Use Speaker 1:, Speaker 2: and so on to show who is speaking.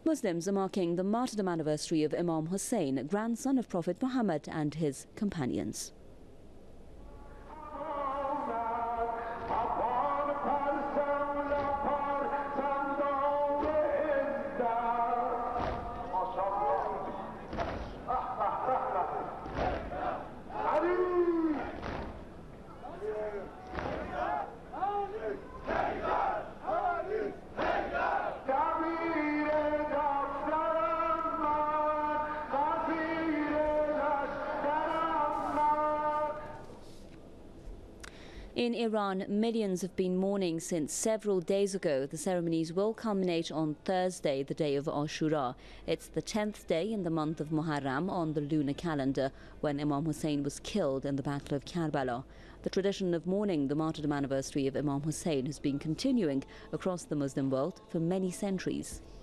Speaker 1: Muslims are marking the martyrdom anniversary of Imam Hussein, grandson of Prophet Muhammad, and his companions. In Iran, millions have been mourning since several days ago. The ceremonies will culminate on Thursday, the day of Ashura. It's the 10th day in the month of Muharram on the lunar calendar, when Imam Hussein was killed in the Battle of Karbala. The tradition of mourning the martyrdom anniversary of Imam Hussein has been continuing across the Muslim world for many centuries.